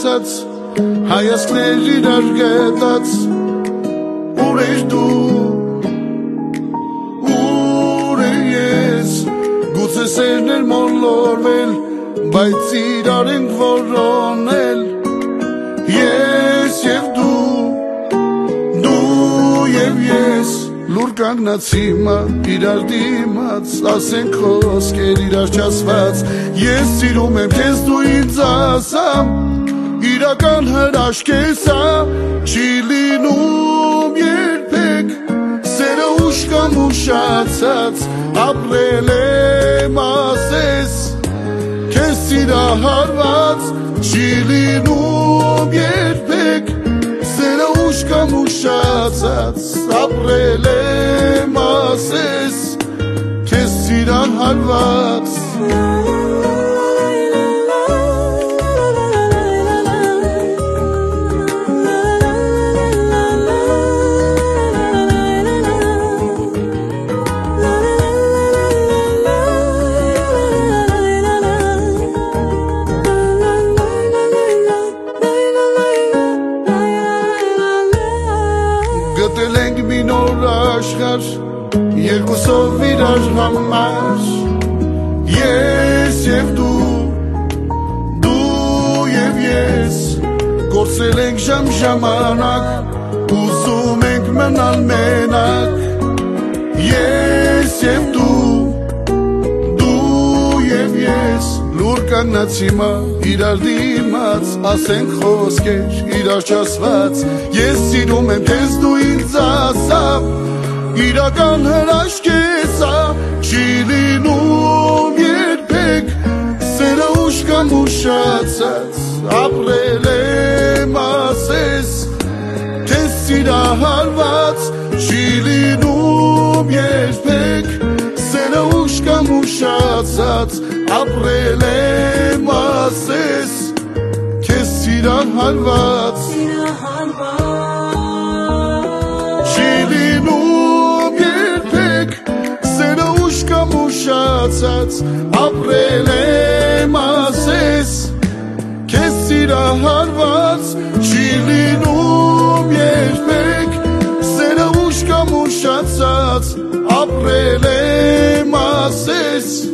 ասած հայացքներ իրար գետած ուր ես դու ուր ես գուցե սերներ մոլորվել բայց իրար ենք որոնել ես և դու և ես լուր կանգնած հիմա իրար դիմաց ասենք խոսքեր իրար չասված ես սիրում եմ քեզ դու ինձ ասա իրական հրաշք ես չի լինում երբեք սերը ուշ կամ ուշացած ապրել եմ ասես քեզ սիրահարված չի լինում երբեք սերը ուշ կամ ուշացած ապրել եմ ասես քեզ սիրահարված Գտել ենք մի նոր աշխարհ երկուսով իրար համար ես և դու և ես գործել ենք ժամանակ ուզում ենք մնալ մենակ ես և դու և ես լուր կանգնած հիմա իրար դիմաց ասենք խոսքեր իրար չասված ես սիրում եմ քեզ դու ինձ ասա իրական հրաշք ես չի լինում երբեք սերը ուշ կամ ուշացած ապրել եմ ասես քեզ սիրահարված չի լինում երբեք սերը ուշ կամ ուշացած ապրել եմ ասես քեզ սիրահարված չի լինում երբեք սերը ուշ կամ ուշացած ապրել եմ ասես քեզ սիրահարված չի լինում երբեք սերը ուշ կամ ուշացած ապրել եմ ասես